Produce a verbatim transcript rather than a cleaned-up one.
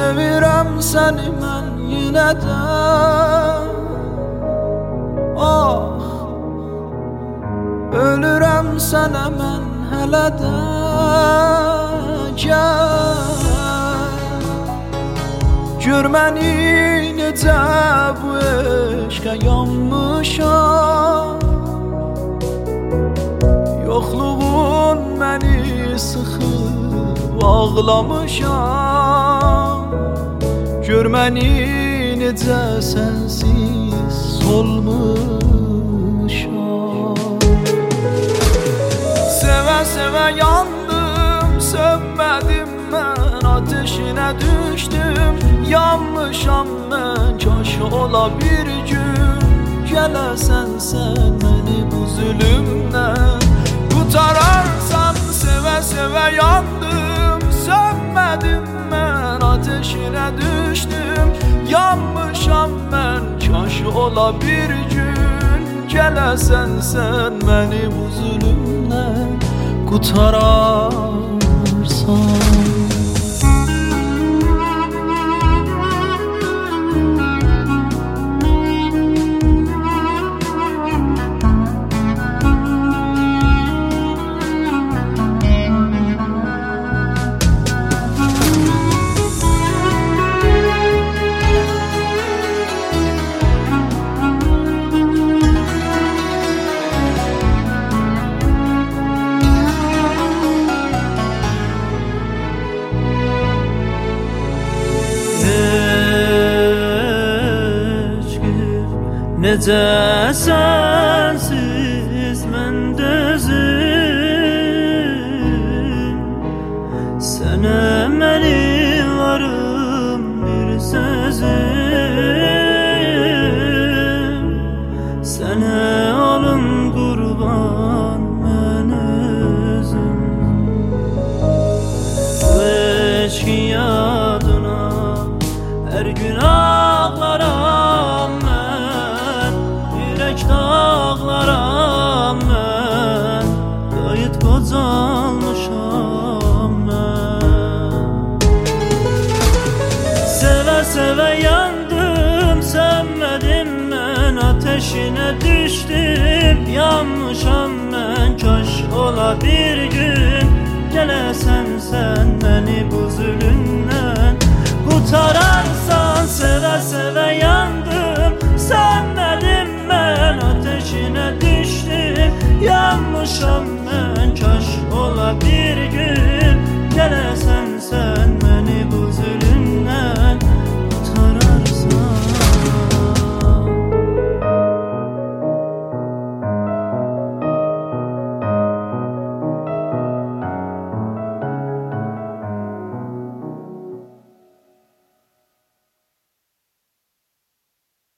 Sevirəm səni mən yenə də. Ah, ölürəm sənə mən hələ də. Gəl, gör məni necə bu eşqə yanmışam. Yoxluğun məni sıxıb ağlamışam. Gör məni necə sənsiz solmuşam. Sevə sevə yandım, sönmədim mən, ateşinə düşdüm. Yanmışam mən, kaş ola bir gün gələsən sən məni bu zülümdən qurtararsan. Sevə sevə yandım, sönmədim mən, ateşinə düşdüm. Yanmışam mən, kaş ola bir gün gələsən sən məni bu zülümdən qurtararsan. Necə sənsiz məndə özüm, sənə mənim varım bir sözüm. Sənə olun qurban mən özüm. Bu eşqin yadına hər gün ağlaram mən, dağlaram mən, qayıt qocalmışam mən. Sevə sevə yandım, sönmədim mən, ateşinə düşdüm. Yanmışam mən, kaş ola bir gün gələsən sən məni bu zülümdən qurtararsan. Sevə sevə yandım, sönmədim mən, ateşinə düşdüm. Yanmışam mən, kaş ola bir gün gələsən